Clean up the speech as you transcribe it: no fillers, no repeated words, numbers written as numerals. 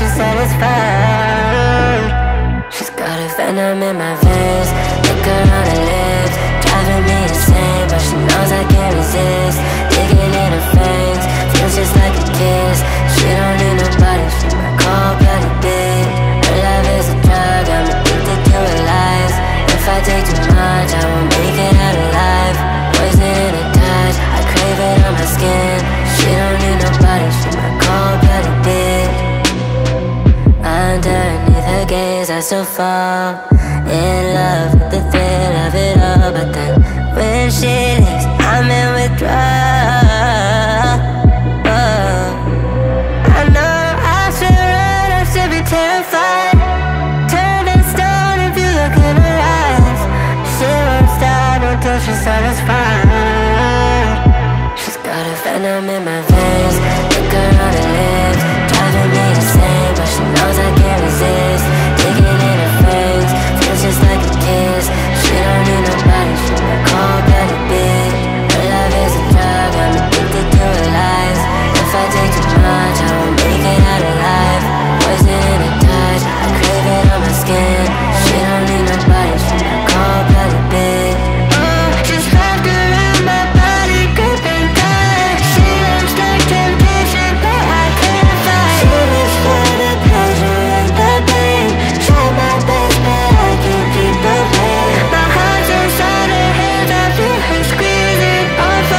she's satisfied. She's got a venom in my veins, liquor on her lips, driving me insane, but she knows I can't resist. Digging in her fangs, feels just like a kiss. She don't need nobody, she my cold-blooded bitch. Her love is a drug, I'm addicted to her lies. If I take too much, I won't make it out alive. Poison in her touch, I crave it on my skin. She don't need nobody, she my cold-blooded bitch. Underneath her gaze I still fall in love with the thrill of it all. But then when she leaves, I'm in withdrawal. I know I should run, I should be terrified. Turn to stone if you look in her eyes. She won't stop until she's satisfied. She's got a venom in my veins.